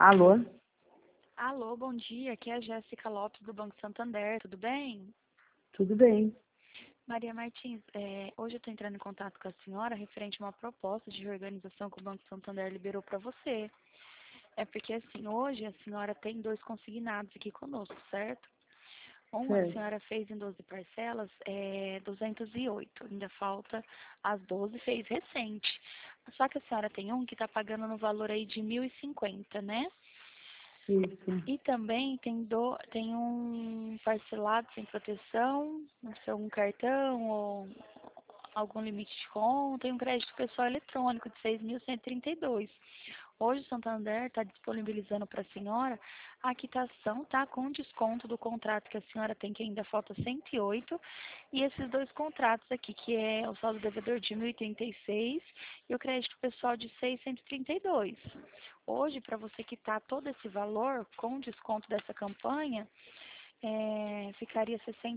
Alô? Alô, bom dia. Aqui é a Jéssica Lopes do Banco Santander. Tudo bem? Tudo bem? Maria Martins, hoje eu estou entrando em contato com a senhora referente a uma proposta de reorganização que o Banco Santander liberou para você. É porque, assim, hoje a senhora tem 2 consignados aqui conosco, certo? Um a Certo. senhora fez em 12 parcelas, 208. Ainda falta as 12, fez recente. Só que a senhora tem um que está pagando no valor aí de 1.050, né? Isso. E também tem um parcelado sem proteção, não sei, um cartão ou algum limite de conta, e um crédito pessoal eletrônico de 6.132. Hoje o Santander está disponibilizando para a senhora a quitação, tá? Com desconto do contrato que a senhora tem, que ainda falta 108, e esses 2 contratos aqui, que é o saldo devedor de 1.036 e o crédito pessoal de 632. Hoje, para você quitar todo esse valor, com desconto dessa campanha, ficaria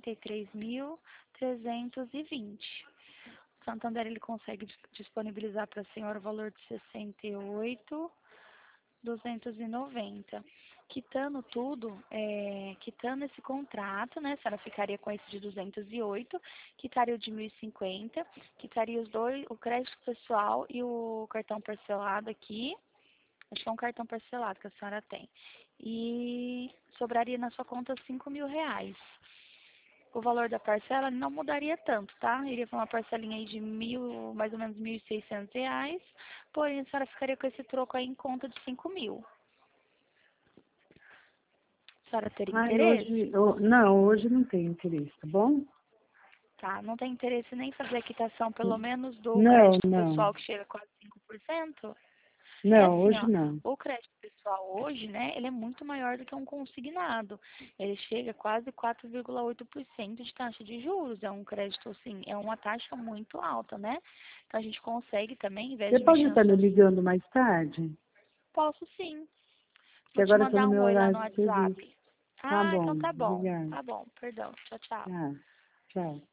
63.320. O Santander ele consegue disponibilizar para a senhora o valor de 68.290. Quitando tudo, quitando esse contrato, né? A senhora ficaria com esse de 208, quitaria o de 1.050, quitaria os dois, o crédito pessoal e o cartão parcelado aqui. Acho que é um cartão parcelado que a senhora tem. E sobraria na sua conta R$ 5.000. O valor da parcela não mudaria tanto, tá? Iria para uma parcelinha aí de mais ou menos R$ 1.600. Porém, a senhora ficaria com esse troco aí em conta de 5.000. A senhora teria Ai, interesse? não, hoje não tenho interesse, tá bom? Tá, não tem interesse nem fazer a quitação, pelo menos do Não, crédito não. pessoal, que chega a quase 5%? Que Não, assim, hoje ó, não. o crédito pessoal hoje, né, ele é muito maior do que um consignado. Ele chega a quase 4,8% de taxa de juros. É um crédito, assim, é uma taxa muito alta, né? Então a gente consegue também, em vez Você de pode mexer estar nos me seus... ligando mais tarde? Posso sim. Que Vou te agora eu tô mandar no um meu oi lá horário no de serviço. WhatsApp. Tá Ah, então bom, tá bom. obrigada. Tá bom. Perdão. Tchau, tchau. Tá, tchau.